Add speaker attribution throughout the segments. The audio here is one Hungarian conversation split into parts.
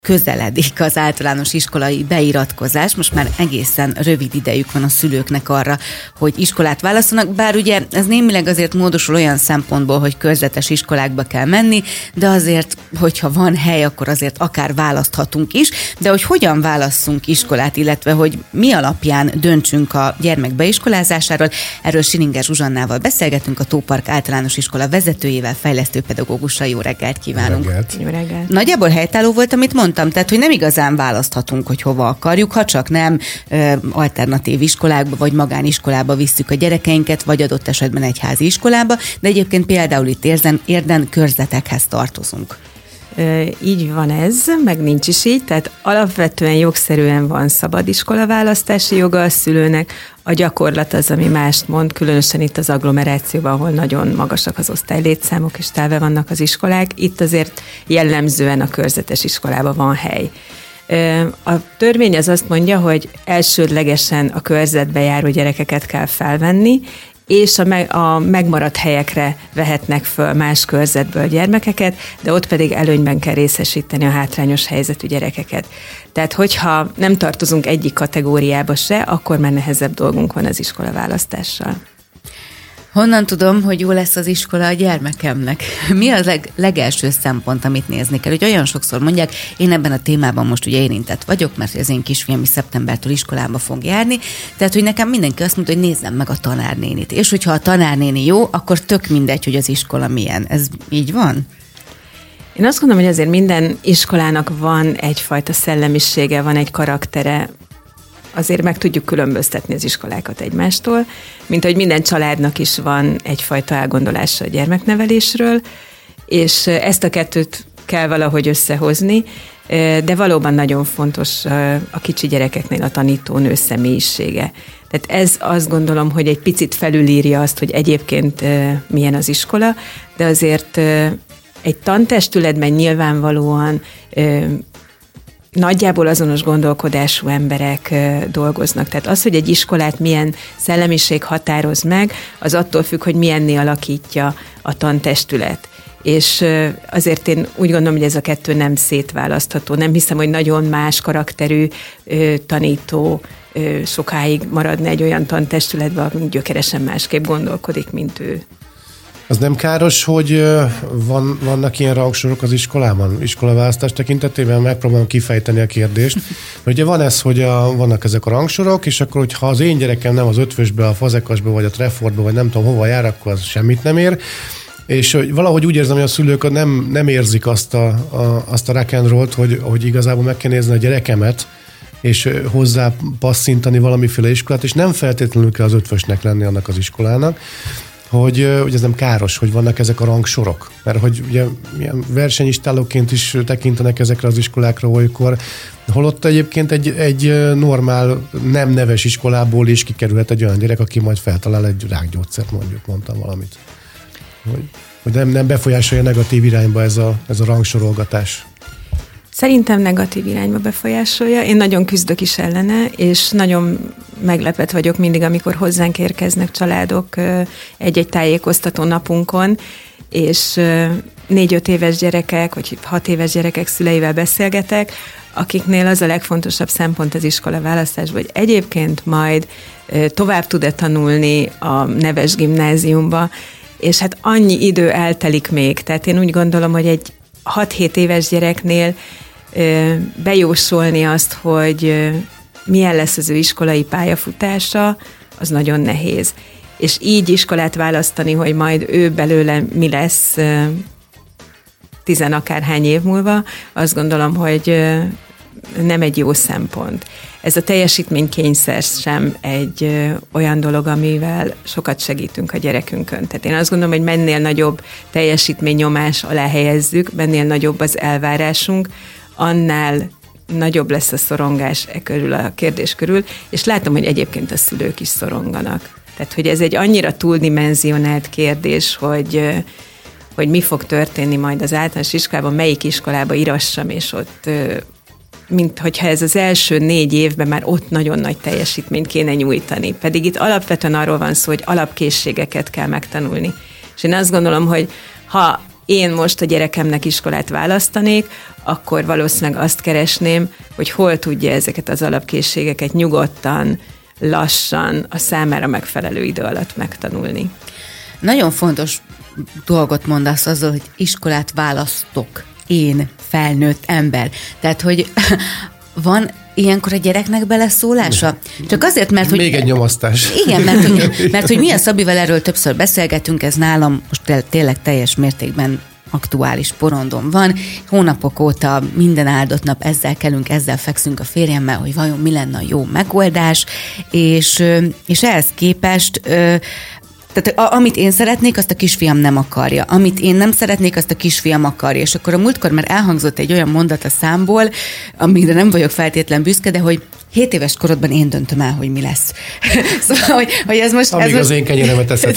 Speaker 1: közeledik az általános iskolai beiratkozás, most már egészen rövid idejük van a szülőknek arra, hogy iskolát választanak, bár ugye ez némileg azért módosul olyan szempontból, hogy körzetes iskolákba kell menni, de azért, hogyha van hely, akkor azért akár választhatunk is, de hogy hogyan válasszunk iskolát, illetve hogy mi alapján döntsünk a gyermek beiskolázásáról, erről Silinger Zsuzsannával beszélgetünk, a Tópark Általános Iskola vezetőjével, fejlesztőpedagógussal. Jó reggelt kívánunk!
Speaker 2: Jó reggelt!
Speaker 1: Nagyjából helytálló volt, amit mondtam, tehát, hogy nem igazán választhatunk, hogy hova akarjuk, ha csak nem alternatív iskolákba, vagy magániskolába visszük a gyerekeinket, vagy adott esetben egyházi iskolába, de egyébként például itt Érden körzetekhez tartozunk.
Speaker 2: Így van ez, meg nincs is így, tehát alapvetően jogszerűen van szabad iskolaválasztási joga a szülőnek, a gyakorlat az, ami mást mond, különösen itt az agglomerációban, ahol nagyon magasak az osztálylétszámok és távol vannak az iskolák, itt azért jellemzően a körzetes iskolában van hely. A törvény az azt mondja, hogy elsődlegesen a körzetbe járó gyerekeket kell felvenni, és a megmaradt helyekre vehetnek föl más körzetből gyermekeket, de ott pedig előnyben kell részesíteni a hátrányos helyzetű gyerekeket. Tehát, hogyha nem tartozunk egyik kategóriába se, akkor már nehezebb dolgunk van az iskolaválasztással.
Speaker 1: Honnan tudom, hogy jó lesz az iskola a gyermekemnek? Mi a legelső szempont, amit nézni kell? Hogy olyan sokszor mondják, én ebben a témában most ugye érintett vagyok, mert az én kisfiam is szeptembertől iskolába fog járni, tehát hogy nekem mindenki azt mondta, hogy nézzem meg a tanárnénit. És hogyha a tanárnéni jó, akkor tök mindegy, hogy az iskola milyen. Ez így van?
Speaker 2: Én azt gondolom, hogy azért minden iskolának van egyfajta szellemisége, van egy karaktere, azért meg tudjuk különböztetni az iskolákat egymástól, mint hogy minden családnak is van egyfajta elgondolása a gyermeknevelésről, és ezt a kettőt kell valahogy összehozni, de valóban nagyon fontos a kicsi gyerekeknél a tanítónő személyisége. Tehát ez azt gondolom, hogy egy picit felülírja azt, hogy egyébként milyen az iskola, de azért egy tantestületben nyilvánvalóan nagyjából azonos gondolkodású emberek dolgoznak. Tehát az, hogy egy iskolát milyen szellemiség határoz meg, az attól függ, hogy milyenné alakítja a tantestület. És azért én úgy gondolom, hogy ez a kettő nem szétválasztható. Nem hiszem, hogy nagyon más karakterű tanító sokáig maradna egy olyan tantestületben, ami gyökeresen másképp gondolkodik, mint ő.
Speaker 3: Az nem káros, hogy vannak ilyen rangsorok az iskolában, iskolaválasztás tekintetében? Megpróbálom kifejteni a kérdést. Ugye van ez, hogy vannak ezek a rangsorok, és akkor, hogyha az én gyerekem nem az ötvösbe, a fazekasba, vagy a Trefordba, vagy nem tudom hova jár, akkor az semmit nem ér. És valahogy úgy érzem, hogy a szülők nem érzik azt a rock and rollt, hogy igazából meg kell nézni a gyerekemet, és hozzá passzintani valamiféle iskolát, és nem feltétlenül kell az ötvösnek lenni annak az iskolának, hogy ez nem káros, hogy vannak ezek a rangsorok. Mert hogy ugye milyen versenyistálóként is tekintenek ezekre az iskolákra olykor, holott egyébként egy normál, nem neves iskolából is kikerülhet egy olyan gyerek, aki majd feltalál egy rákgyógyszert, mondtam valamit. Hogy nem befolyásolja negatív irányba ez a rangsorolgatás.
Speaker 2: Szerintem negatív irányba befolyásolja. Én nagyon küzdök is ellene, és nagyon meglepett vagyok mindig, amikor hozzánk érkeznek családok egy-egy tájékoztató napunkon, és 4-5 éves gyerekek, vagy 6 éves gyerekek szüleivel beszélgetek, akiknél az a legfontosabb szempont az iskola választásban, hogy egyébként majd tovább tud-e tanulni a neves gimnáziumba, és hát annyi idő eltelik még. Tehát én úgy gondolom, hogy egy 6-7 éves gyereknél bejósolni azt, hogy milyen lesz az ő iskolai pályafutása, az nagyon nehéz. És így iskolát választani, hogy majd ő belőle mi lesz 10 akárhány év múlva, azt gondolom, hogy nem egy jó szempont. Ez a teljesítménykényszer sem egy olyan dolog, amivel sokat segítünk a gyerekünkön. Tehát én azt gondolom, hogy mennél nagyobb teljesítménynyomás alá helyezzük, mennél nagyobb az elvárásunk, annál nagyobb lesz a szorongás körül a kérdés körül, és látom, hogy egyébként a szülők is szoronganak. Tehát, hogy ez egy annyira túldimenzionált kérdés, hogy mi fog történni majd az általános iskolában, melyik iskolába írassam, és ott mint hogyha ez az első 4 évben már ott nagyon nagy teljesítményt kéne nyújtani. Pedig itt alapvetően arról van szó, hogy alapkészségeket kell megtanulni. És én azt gondolom, hogy ha én most a gyerekemnek iskolát választanék, akkor valószínűleg azt keresném, hogy hol tudja ezeket az alapkészségeket nyugodtan, lassan, a számára megfelelő idő alatt megtanulni.
Speaker 1: Nagyon fontos dolgot mondasz azzal, hogy iskolát választok. Én, felnőtt ember. Tehát, hogy van ilyenkor a gyereknek beleszólása? Csak azért, mert hogy...
Speaker 3: Még egy nyomasztás.
Speaker 1: Igen, mert hogy mi a Szabival erről többször beszélgetünk, ez nálam most tényleg teljes mértékben aktuális porondon van. Hónapok óta minden áldott nap ezzel kelünk, ezzel fekszünk a férjemmel, hogy vajon mi lenne a jó megoldás, és ehhez képest tehát amit én szeretnék, azt a kisfiam nem akarja. Amit én nem szeretnék, azt a kisfiam akarja. És akkor a múltkor már elhangzott egy olyan mondat a számból, amire nem vagyok feltétlen büszke, de hogy 7 éves korodban én döntöm el, hogy mi lesz. Szóval, hogy ez most...
Speaker 3: Amíg az én kenyeremet teszed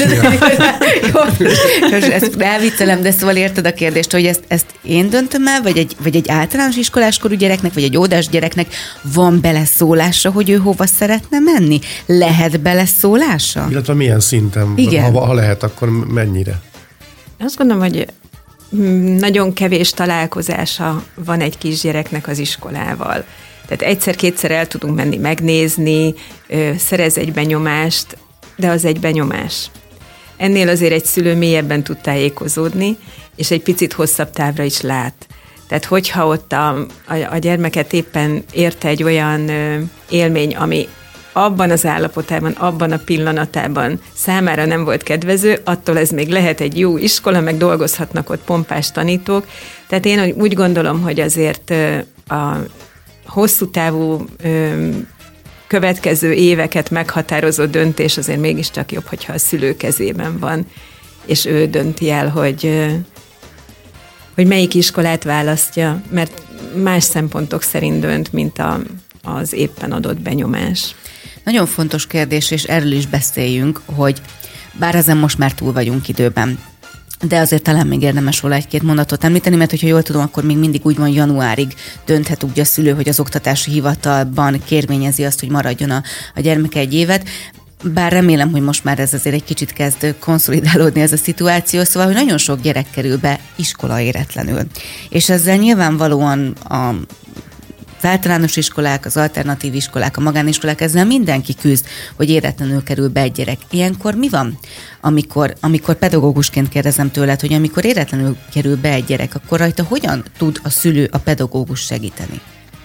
Speaker 1: ezt elviccelem, de szóval érted a kérdést, hogy ezt én döntöm el, vagy egy általános iskoláskorú gyereknek, vagy egy óvodás gyereknek van beleszólása, hogy ő hova szeretne menni? Lehet beleszólása?
Speaker 3: Illetve milyen szinten? Ha lehet, akkor mennyire?
Speaker 2: Azt gondolom, hogy nagyon kevés találkozása van egy kisgyereknek az iskolával. Tehát egyszer-kétszer el tudunk menni megnézni, szerez egy benyomást, de az egy benyomás. Ennél azért egy szülő mélyebben tud tájékozódni, és egy picit hosszabb távra is lát. Tehát hogyha ott a gyermeket éppen érte egy olyan élmény, ami abban az állapotában, abban a pillanatában számára nem volt kedvező, attól ez még lehet egy jó iskola, meg dolgozhatnak ott pompás tanítók. Tehát én úgy gondolom, hogy azért a hosszú távú következő éveket meghatározó döntés azért mégiscsak jobb, hogyha a szülő kezében van, és ő dönti el, hogy melyik iskolát választja, mert más szempontok szerint dönt, mint az éppen adott benyomás.
Speaker 1: Nagyon fontos kérdés, és erről is beszéljünk, hogy bár ezen most már túl vagyunk időben, de azért talán még érdemes róla egy-két mondatot említeni, mert hogyha jól tudom, akkor még mindig úgy van januárig dönthet úgy a szülő, hogy az oktatási hivatalban kérvényezi azt, hogy maradjon a gyermeke egy évet. Bár remélem, hogy most már ez azért egy kicsit kezd konszolidálódni ez a szituáció, szóval, hogy nagyon sok gyerek kerül be iskolaéretlenül. És ezzel nyilvánvalóan az általános iskolák, az alternatív iskolák, a magániskolák, ezzel mindenki küzd, hogy éretlenül kerül be egy gyerek. Ilyenkor mi van? Amikor pedagógusként kérdezem tőled, hogy amikor éretlenül kerül be egy gyerek, akkor rajta hogyan tud a szülő, a pedagógus segíteni?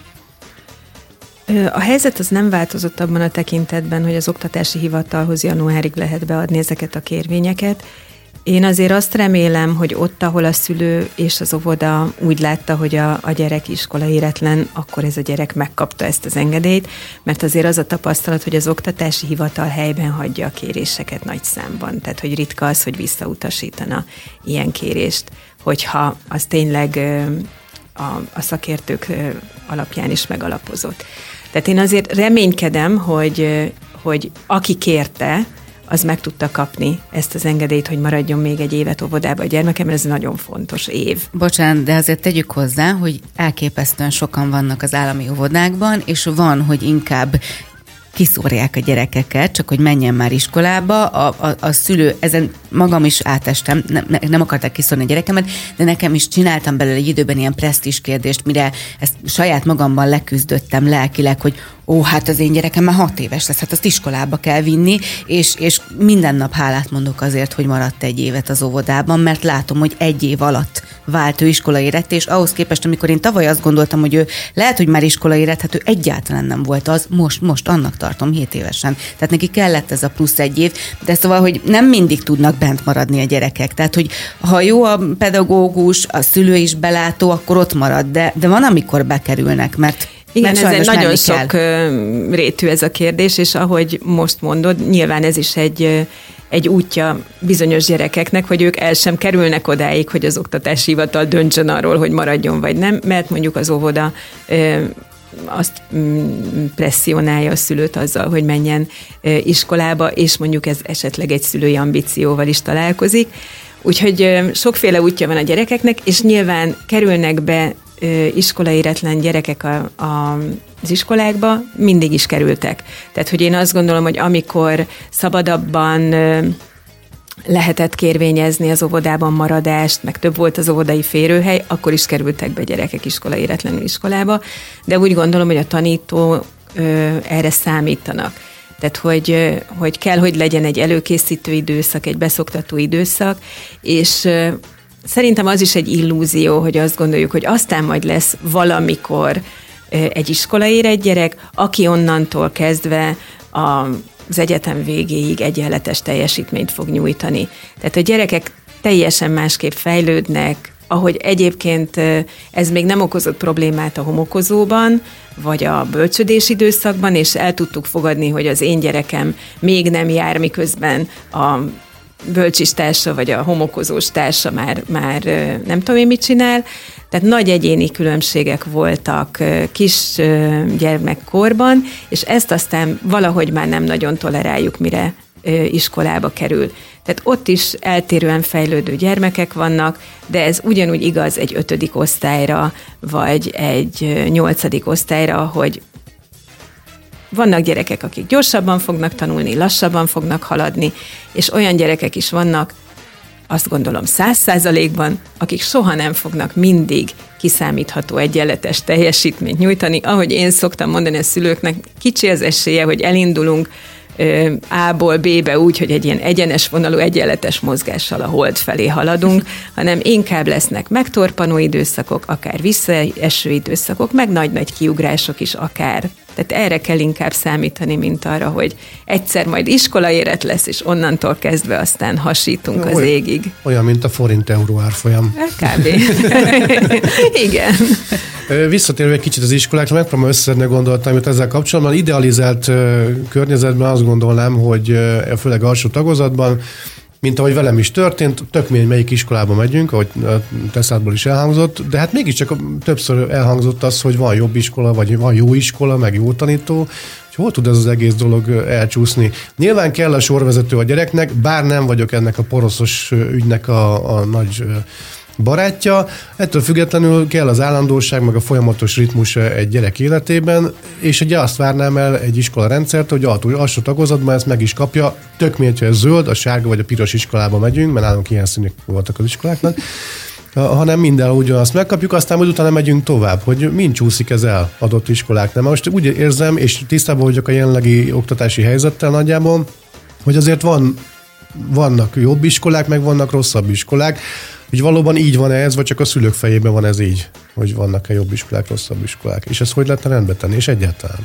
Speaker 2: A helyzet az nem változott abban a tekintetben, hogy az oktatási hivatalhoz januárig lehet beadni ezeket a kérvényeket. Én azért azt remélem, hogy ott, ahol a szülő és az óvoda úgy látta, hogy a gyerek iskolaéretlen, akkor ez a gyerek megkapta ezt az engedélyt, mert azért az a tapasztalat, hogy az oktatási hivatal helyben hagyja a kéréseket nagy számban. Tehát, hogy ritka az, hogy visszautasítana ilyen kérést, hogyha az tényleg a szakértők alapján is megalapozott. Tehát én azért reménykedem, hogy aki kérte, az meg tudta kapni ezt az engedélyt, hogy maradjon még egy évet óvodába a gyermekem, mert ez nagyon fontos év.
Speaker 1: Bocsánat, de azért tegyük hozzá, hogy elképesztően sokan vannak az állami óvodákban, és van, hogy inkább kiszórják a gyerekeket, csak hogy menjen már iskolába, a szülő, ezen magam is átestem, nem akarták kiszórni a gyerekemet, de nekem is csináltam belőle egy időben ilyen presztízs kérdést, mire ezt saját magamban leküzdöttem lelkileg, hogy hát az én gyerekem már 6 éves lesz, hát azt iskolába kell vinni, és minden nap hálát mondok azért, hogy maradt egy évet az óvodában, mert látom, hogy egy év alatt vált ő iskolaérett, és ahhoz képest, amikor én tavaly azt gondoltam, hogy ő lehet, hogy már iskolaérett, hát ő egyáltalán nem volt az, most annak tartom 7 évesen. Tehát neki kellett ez a plusz egy év, de szóval, hogy nem mindig tudnak bent maradni a gyerekek. Tehát, hogy ha jó a pedagógus, a szülő is belátó, akkor ott marad, de van, amikor bekerülnek, mert
Speaker 2: igen, ez egy nagyon sok rétű ez a kérdés, és ahogy most mondod, nyilván ez is egy útja bizonyos gyerekeknek, hogy ők el sem kerülnek odáig, hogy az oktatási hivatal döntsön arról, hogy maradjon vagy nem, mert mondjuk az óvoda azt presszionálja a szülőt azzal, hogy menjen iskolába, és mondjuk ez esetleg egy szülői ambícióval is találkozik. Úgyhogy sokféle útja van a gyerekeknek, és nyilván kerülnek be iskolaéretlen gyerekek az iskolákba, mindig is kerültek. Tehát, hogy én azt gondolom, hogy amikor szabadabban lehetett kérvényezni az óvodában maradást, meg több volt az óvodai férőhely, akkor is kerültek be gyerekek éretlenül iskolába, de úgy gondolom, hogy a tanító erre számítanak. Tehát, hogy kell, hogy legyen egy előkészítő időszak, egy beszoktató időszak, és szerintem az is egy illúzió, hogy azt gondoljuk, hogy aztán majd lesz valamikor egy iskolaérett gyerek, aki onnantól kezdve az egyetem végéig egyenletes teljesítményt fog nyújtani. Tehát a gyerekek teljesen másképp fejlődnek, ahogy egyébként ez még nem okozott problémát a homokozóban, vagy a bölcsödés időszakban, és el tudtuk fogadni, hogy az én gyerekem még nem jár, miközben a bölcsis társa, vagy a homokozós társa már nem tudom én mit csinál. Tehát nagy egyéni különbségek voltak kis gyermekkorban, és ezt aztán valahogy már nem nagyon toleráljuk, mire iskolába kerül. Tehát ott is eltérően fejlődő gyermekek vannak, de ez ugyanúgy igaz egy 5. osztályra, vagy egy 8. osztályra, hogy vannak gyerekek, akik gyorsabban fognak tanulni, lassabban fognak haladni, és olyan gyerekek is vannak, azt gondolom 100%-ban, akik soha nem fognak mindig kiszámítható egyenletes teljesítményt nyújtani. Ahogy én szoktam mondani a szülőknek, kicsi az esélye, hogy elindulunk A-ból B-be úgy, hogy egy ilyen egyenes vonalú, egyenletes mozgással a hold felé haladunk, hanem inkább lesznek megtorpanó időszakok, akár visszaeső időszakok, meg nagy-nagy kiugrások is akár. Tehát erre kell inkább számítani, mint arra, hogy egyszer majd iskolaéret lesz, és onnantól kezdve aztán hasítunk az égig.
Speaker 3: Olyan, mint a forint-euró árfolyam.
Speaker 2: Kb. Igen.
Speaker 3: Visszatérve egy kicsit az iskolákra, megpróbálom összeszedni a gondolataimat ezzel kapcsolatban. Idealizált környezetben azt gondolnám, hogy főleg alsó tagozatban, mint ahogy velem is történt, tök mindegy, melyik iskolába megyünk, ahogy Tesszátból is elhangzott, de hát mégiscsak többször elhangzott az, hogy van jobb iskola, vagy van jó iskola, meg jó tanító, hogy hol tud ez az egész dolog elcsúszni. Nyilván kell a sorvezető a gyereknek, bár nem vagyok ennek a poroszos ügynek a nagy barátja, ettől függetlenül kell az állandóság, meg a folyamatos ritmus egy gyerek életében, és ugye azt várnám el egy iskola rendszert, hogy alsó tagozatban ezt meg is kapja, tök mindegy, hogy ez zöld, a sárga vagy a piros iskolába megyünk, mert nálunk ilyen színűek voltak az iskoláknak, hanem minden ugyanazt megkapjuk, aztán majd utána megyünk tovább, hogy mind csúszik ez el adott iskoláknál. Most úgy érzem, és tisztában vagyok a jelenlegi oktatási helyzettel nagyjából, hogy azért vannak jobb iskolák, meg vannak rosszabb iskolák. Hogy valóban így van ez, vagy csak a szülők fejében van ez így, hogy vannak-e jobb iskolák, rosszabb iskolák. És ezt hogy lehetne rendbe tenni, és egyáltalán?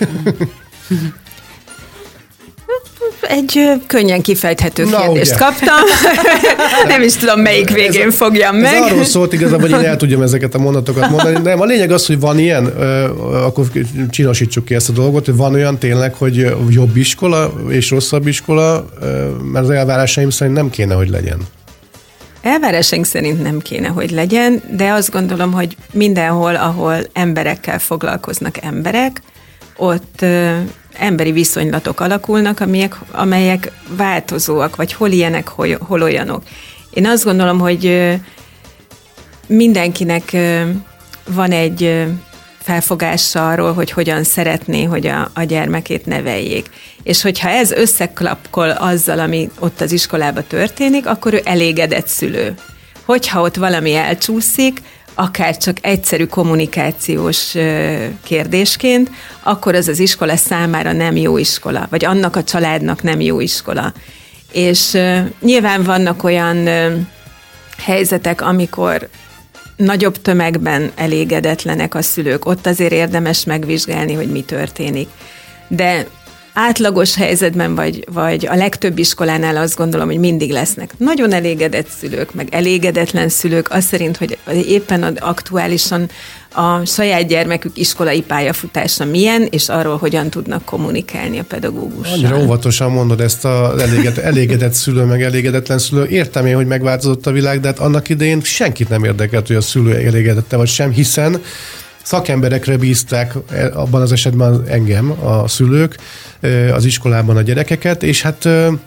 Speaker 2: Egy könnyen kifejthető kérdést kaptam. Nem is tudom, melyik végén fogjam meg.
Speaker 3: Ez arról szólt igazából, hogy én el tudjam ezeket a mondatokat mondani. Nem, a lényeg az, hogy van ilyen, akkor csinosítsuk ki ezt a dolgot, hogy van olyan tényleg, hogy jobb iskola és rosszabb iskola, mert az elvárásaim szerint nem kéne, hogy legyen.
Speaker 2: Elvárásaink szerint nem kéne, hogy legyen, de azt gondolom, hogy mindenhol, ahol emberekkel foglalkoznak emberek, ott emberi viszonylatok alakulnak, amelyek változóak, vagy hol ilyenek, hol olyanok. Én azt gondolom, hogy mindenkinek van egy felfogása arról, hogy hogyan szeretné, hogy a gyermekét neveljék. És hogyha ez összeklapkol azzal, ami ott az iskolában történik, akkor ő elégedett szülő. Hogyha ott valami elcsúszik, akár csak egyszerű kommunikációs kérdésként, akkor az iskola számára nem jó iskola, vagy annak a családnak nem jó iskola. És nyilván vannak olyan helyzetek, amikor nagyobb tömegben elégedetlenek a szülők. Ott azért érdemes megvizsgálni, hogy mi történik. De átlagos helyzetben, vagy a legtöbb iskolánál azt gondolom, hogy mindig lesznek nagyon elégedett szülők, meg elégedetlen szülők, az szerint, hogy éppen aktuálisan a saját gyermekük iskolai pályafutása milyen, és arról hogyan tudnak kommunikálni a pedagógussal.
Speaker 3: Annyira óvatosan mondod ezt az elégedett szülő, meg elégedetlen szülő. Értem én, hogy megváltozott a világ, de hát annak idején senkit nem érdekelt, hogy a szülő elégedette vagy sem, hiszen szakemberekre bízták abban az esetben engem, a szülők, az iskolában a gyerekeket, és hát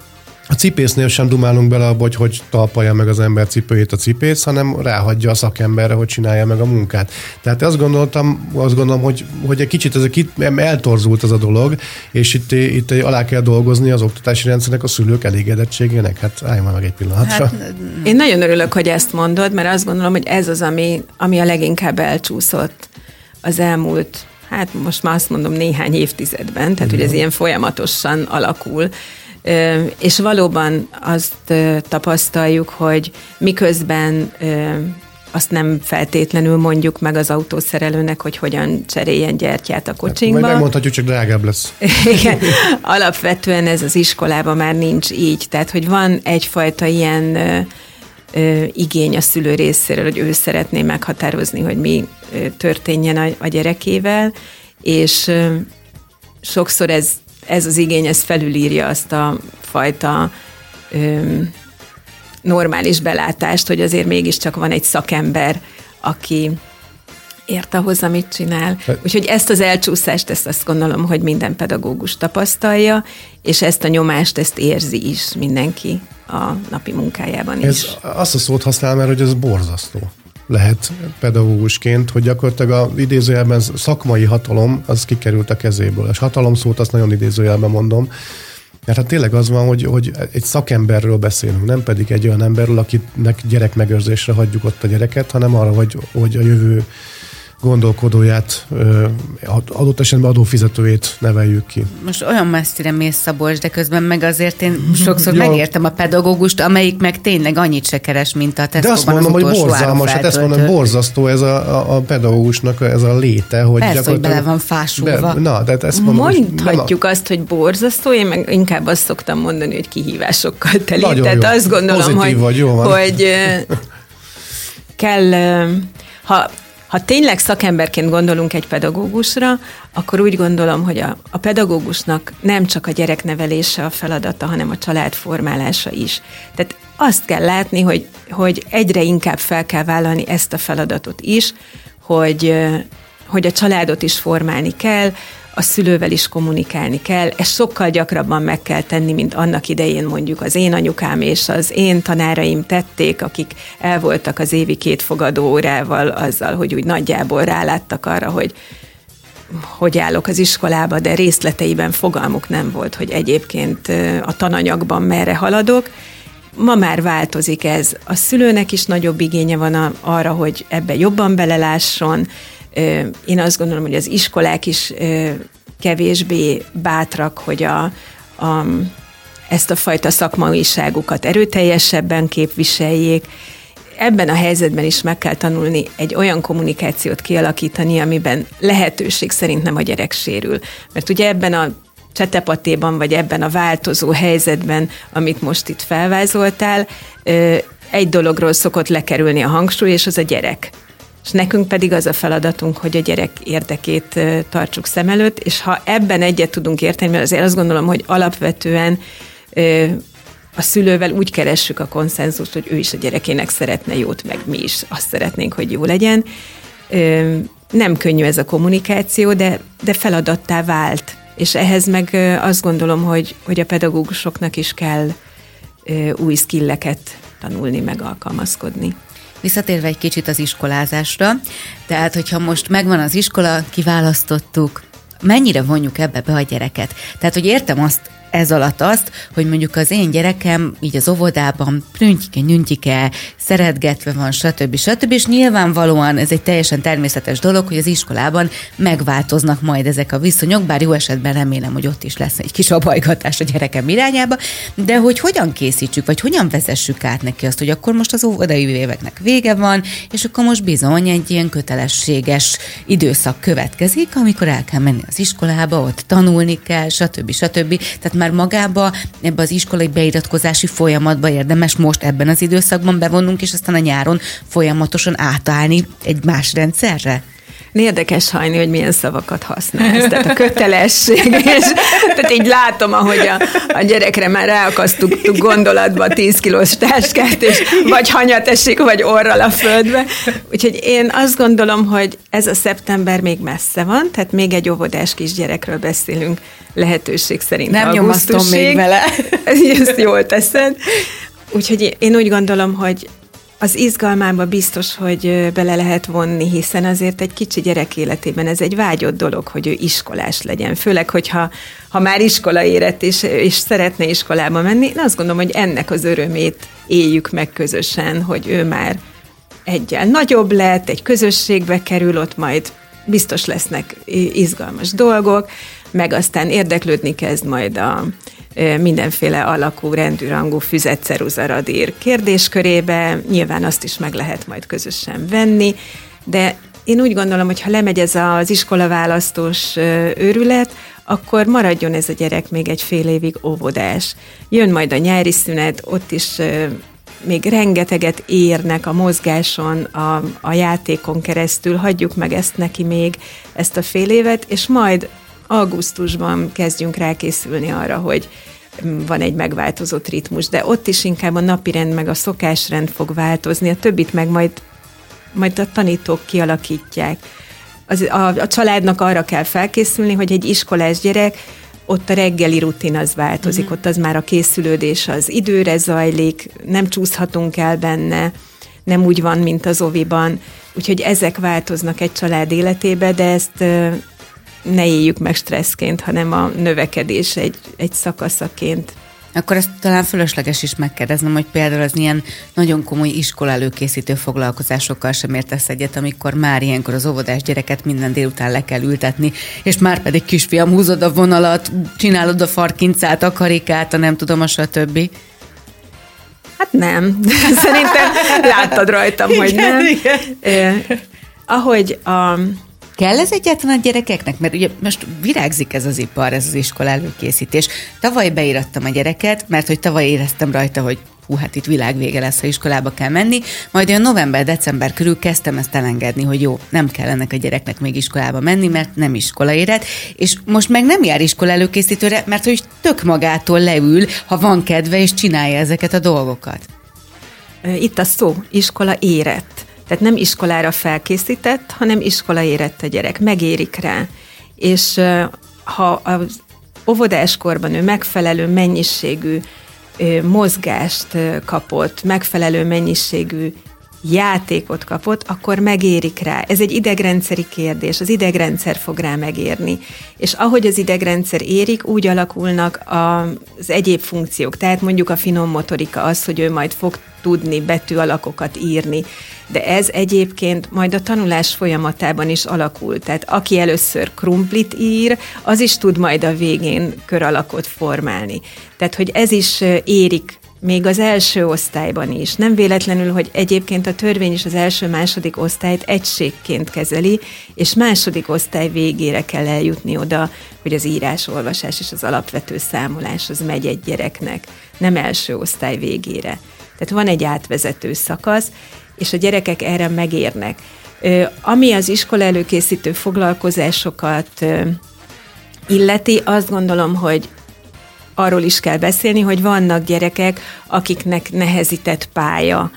Speaker 3: A cipésznél sem dumálunk bele abba, hogy talpalja meg az ember cipőjét a cipész, hanem ráhagyja a szakemberre, hogy csinálja meg a munkát. Tehát azt gondolom, hogy egy kicsit eltorzult ez a dolog, és itt alá kell dolgozni az oktatási rendszernek, a szülők elégedettségének. Hát állj már meg egy pillanatra.
Speaker 2: Én nagyon örülök, hogy ezt mondod, mert azt gondolom, hogy ez az, ami a leginkább elcsúszott az elmúlt, hát most már azt mondom néhány évtizedben, tehát hogy ez ilyen folyamatosan alakul. És valóban azt tapasztaljuk, hogy miközben azt nem feltétlenül mondjuk meg az autószerelőnek, hogy hogyan cseréljen gyertyát a kocsinkba.
Speaker 3: Majd megmondhatjuk, csak drágább lesz.
Speaker 2: Igen, alapvetően ez az iskolában már nincs így. Tehát, hogy van egyfajta ilyen igény a szülő részéről, hogy ő szeretné meghatározni, hogy mi történjen a gyerekével, és sokszor ez az igény, ez felülírja azt a fajta normális belátást, hogy azért mégiscsak van egy szakember, aki ért ahhoz, amit csinál. Úgyhogy ezt az elcsúszást, ezt azt gondolom, hogy minden pedagógus tapasztalja, és ezt a nyomást, ezt érzi is mindenki a napi munkájában is.
Speaker 3: Azt a szót használ, mert hogy ez borzasztó lehet pedagógusként, hogy gyakorlatilag az idézőjelben szakmai hatalom, az kikerült a kezéből. És hatalom szót azt nagyon idézőjelben mondom, mert hát tényleg az van, hogy egy szakemberről beszélünk, nem pedig egy olyan emberről, akinek gyerekmegőrzésre hagyjuk ott a gyereket, hanem arra, hogy a jövő gondolkodóját, adott esetben adófizetőjét neveljük ki.
Speaker 1: Most olyan messzire mész, Szabolcs, de közben meg azért én sokszor megértem a pedagógust, amelyik meg tényleg annyit se keres, mint a Tesco-ban.
Speaker 3: De azt mondom, hogy borzalmas, hát ezt mondom, hogy borzasztó ez a pedagógusnak ez a léte, hogy
Speaker 1: persze, hogy bele van fásulva.
Speaker 3: De ezt mondom,
Speaker 2: mondhatjuk azt, hogy borzasztó, én meg inkább azt szoktam mondani, hogy kihívásokkal teli.
Speaker 3: Nagyon
Speaker 2: tehát
Speaker 3: jó.
Speaker 2: Azt gondolom, hogy kell, ha tényleg szakemberként gondolunk egy pedagógusra, akkor úgy gondolom, hogy a pedagógusnak nem csak a gyereknevelése a feladata, hanem a család formálása is. Tehát azt kell látni, hogy egyre inkább fel kell vállalni ezt a feladatot is, hogy a családot is formálni kell, a szülővel is kommunikálni kell, ezt sokkal gyakrabban meg kell tenni, mint annak idején mondjuk az én anyukám és az én tanáraim tették, akik el voltak az évi 2 fogadóórával azzal, hogy úgy nagyjából ráláttak arra, hogy állok az iskolába, de részleteiben fogalmuk nem volt, hogy egyébként a tananyagban merre haladok. Ma már változik ez. A szülőnek is nagyobb igénye van arra, hogy ebbe jobban belelásson. Én azt gondolom, hogy az iskolák is kevésbé bátrak, hogy ezt a fajta szakmaiságukat erőteljesebben képviseljék. Ebben a helyzetben is meg kell tanulni egy olyan kommunikációt kialakítani, amiben lehetőség szerint nem a gyerek sérül. Mert ugye ebben a csetepatéban, vagy ebben a változó helyzetben, amit most itt felvázoltál, egy dologról szokott lekerülni a hangsúly, és az a gyerek. És nekünk pedig az a feladatunk, hogy a gyerek érdekét tartsuk szem előtt, és ha ebben egyet tudunk érteni, mert azért azt gondolom, hogy alapvetően a szülővel úgy keressük a konszenzust, hogy ő is a gyerekének szeretne jót, meg mi is azt szeretnénk, hogy jó legyen. Nem könnyű ez a kommunikáció, de feladattá vált. És ehhez meg azt gondolom, hogy a pedagógusoknak is kell új skilleket tanulni, meg alkalmazkodni.
Speaker 1: Visszatérve egy kicsit az iskolázásra, tehát hogyha most megvan az iskola, kiválasztottuk, mennyire vonjuk ebbe be a gyereket? Tehát, hogy értem ez alatt azt, hogy mondjuk az én gyerekem így az óvodában prüntjike, szeretgetve van, stb. És nyilvánvalóan ez egy teljesen természetes dolog, hogy az iskolában megváltoznak majd ezek a viszonyok, bár jó esetben remélem, hogy ott is lesz egy kis abajgatás a gyerekem irányába, de hogy hogyan készítsük, vagy hogyan vezessük át neki azt, hogy akkor most az óvodai éveknek vége van, és akkor most bizony egy ilyen kötelességes időszak következik, amikor el kell menni az iskolába, ott tanulni kell, stb. Tehát már magába ebbe az iskolai beiratkozási folyamatba érdemes most ebben az időszakban bevonnunk, és aztán a nyáron folyamatosan átállni egy más rendszerre?
Speaker 2: Érdekes hajni, hogy milyen szavakat használsz. Tehát a kötelesség, és tehát így látom, ahogy a gyerekre már ráakasztottuk gondolatba 10 kilós táskát, és vagy hanyat esik, vagy orral a földbe. Úgyhogy én azt gondolom, hogy ez a szeptember még messze van, tehát még egy óvodás kisgyerekről beszélünk lehetőség szerint.
Speaker 1: Nem nyomasztom még vele.
Speaker 2: Ezt jól teszed. Úgyhogy én úgy gondolom, hogy az izgalmába biztos, hogy bele lehet vonni, hiszen azért egy kicsi gyerek életében ez egy vágyott dolog, hogy ő iskolás legyen. Főleg, hogyha már iskola érett, és szeretne iskolába menni, én azt gondolom, hogy ennek az örömét éljük meg közösen, hogy ő már eggyel nagyobb lett, egy közösségbe kerül, ott majd biztos lesznek izgalmas dolgok, meg aztán érdeklődni kezd majd a mindenféle alakú, rendű, rangú füzetceruzaradír kérdéskörébe, nyilván azt is meg lehet majd közösen venni, de én úgy gondolom, hogy ha lemegy ez az iskolaválasztós őrület, akkor maradjon ez a gyerek még egy fél évig óvodás. Jön majd a nyári szünet, ott is még rengeteget érnek a mozgáson, a játékon keresztül, hagyjuk meg ezt neki még, ezt a fél évet, és majd augusztusban kezdjünk rákészülni arra, hogy van egy megváltozott ritmus, de ott is inkább a napirend meg a szokásrend fog változni, a többit meg majd a tanítók kialakítják. A családnak arra kell felkészülni, hogy egy iskolás gyerek, ott a reggeli rutin az változik, ott az már a készülődés az időre zajlik, nem csúszhatunk el benne, nem úgy van, mint az oviban, úgyhogy ezek változnak egy család életébe, de ezt ne éljük meg stresszként, hanem a növekedés egy szakaszaként.
Speaker 1: Akkor ezt talán fölösleges is megkérdeznem, hogy például az ilyen nagyon komoly iskola előkészítő foglalkozásokkal sem értesz egyet, amikor már ilyenkor az óvodás gyereket minden délután le kell ültetni, és már pedig kisfiam, húzod a vonalat, csinálod a farkincát, a karikát, a nem tudom, a stb.
Speaker 2: Hát nem. Szerintem láttad rajtam, hogy nem. Ahogy
Speaker 1: Kell ez egyáltalán a gyerekeknek? Mert ugye most virágzik ez az ipar, ez az iskola előkészítés. Tavaly beírattam a gyereket, mert hogy tavaly éreztem rajta, hogy hát itt világvége lesz, ha iskolába kell menni. Majd olyan november-december körül kezdtem ezt elengedni, hogy jó, nem kell ennek a gyereknek még iskolába menni, mert nem iskola érett, és most meg nem jár iskola előkészítőre, mert hogy tök magától leül, ha van kedve, és csinálja ezeket a dolgokat.
Speaker 2: Itt a szó, iskola érett. Tehát nem iskolára felkészített, hanem iskola érett a gyerek, megérik rá. És ha az óvodáskorban ő megfelelő mennyiségű mozgást kapott, megfelelő mennyiségű játékot kapott, akkor megérik rá. Ez egy idegrendszeri kérdés, az idegrendszer fog rá megérni. És ahogy az idegrendszer érik, úgy alakulnak az egyéb funkciók. Tehát mondjuk a finom motorika az, hogy ő majd fog tudni betűalakokat írni. De ez egyébként majd a tanulás folyamatában is alakul. Tehát aki először krumplit ír, az is tud majd a végén köralakot formálni. Tehát, hogy ez is érik még az első osztályban is. Nem véletlenül, hogy egyébként a törvény is az első-második osztályt egységként kezeli, és második osztály végére kell eljutni oda, hogy az írás, olvasás és az alapvető számolás az megy egy gyereknek, nem első osztály végére. Tehát van egy átvezető szakasz, és a gyerekek erre megérnek. Ami az iskola előkészítő foglalkozásokat illeti, azt gondolom, hogy arról is kell beszélni, hogy vannak gyerekek, akiknek nehezített pálya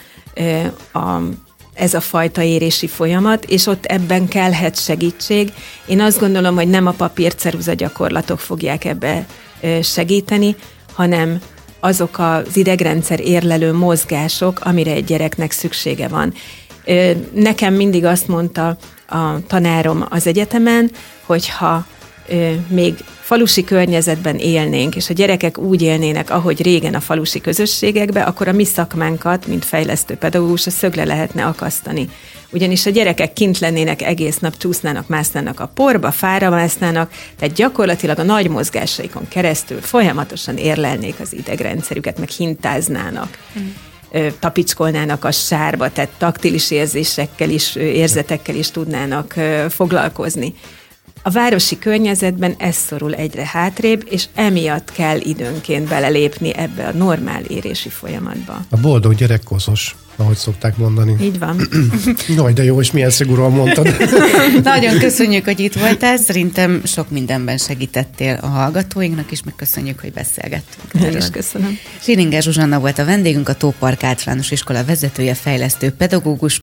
Speaker 2: ez a fajta érési folyamat, és ott ebben kellhet segítség. Én azt gondolom, hogy nem a papírceruza gyakorlatok fogják ebbe segíteni, hanem azok az idegrendszer érlelő mozgások, amire egy gyereknek szüksége van. Nekem mindig azt mondta a tanárom az egyetemen, hogyha még falusi környezetben élnénk, és a gyerekek úgy élnének, ahogy régen a falusi közösségekben, akkor a mi szakmánkat, mint fejlesztő pedagógus, a szögle lehetne akasztani. Ugyanis a gyerekek kint lennének egész nap, csúsznának, másznának a porba, fára másznának, tehát gyakorlatilag a nagy mozgásaikon keresztül folyamatosan érlelnék az idegrendszerüket, meg hintáznának. Tapicskolnának a sárba, tehát taktilis érzésekkel is, érzetekkel is tudnának foglalkozni. A városi környezetben ez szorul egyre hátrébb, és emiatt kell időnként belelépni ebbe a normál érési folyamatba.
Speaker 3: A boldog gyerek koszos, ahogy szokták mondani.
Speaker 2: Így van.
Speaker 3: Jaj, de jó, és milyen szigorúan mondtad.
Speaker 1: Nagyon köszönjük, hogy itt voltál. Szerintem sok mindenben segítettél a hallgatóinknak, és meg köszönjük, hogy beszélgettünk.
Speaker 2: Én is köszönöm.
Speaker 1: Schillinger Zsuzsanna volt a vendégünk, a Tópark Általános Iskola vezetője, fejlesztő pedagógus.